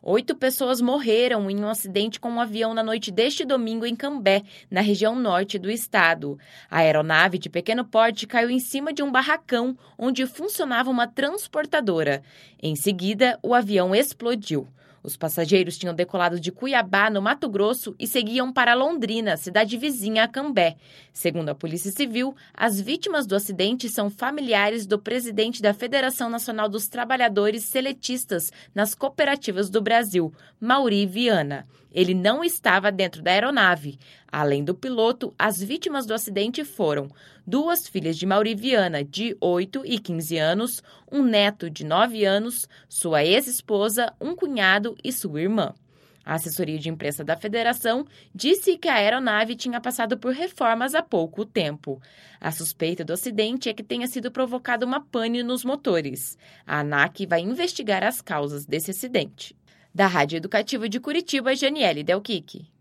8 pessoas morreram em um acidente com um avião na noite deste domingo em Cambé, na região norte do estado. A aeronave de pequeno porte caiu em cima de um barracão onde funcionava uma transportadora. Em seguida, o avião explodiu. Os passageiros tinham decolado de Cuiabá, no Mato Grosso, e seguiam para Londrina, cidade vizinha a Cambé. Segundo a Polícia Civil, as vítimas do acidente são familiares do presidente da Federação Nacional dos Trabalhadores Seletistas nas Cooperativas do Brasil, Mauri Viana. Ele não estava dentro da aeronave. Além do piloto, as vítimas do acidente foram 2 filhas de Mauri Viana, de 8 e 15 anos, um neto de 9 anos, sua ex-esposa, um cunhado e sua irmã. A assessoria de imprensa da Federação disse que a aeronave tinha passado por reformas há pouco tempo. A suspeita do acidente é que tenha sido provocada uma pane nos motores. A ANAC vai investigar as causas desse acidente. Da Rádio Educativa de Curitiba, Janiele Delquique.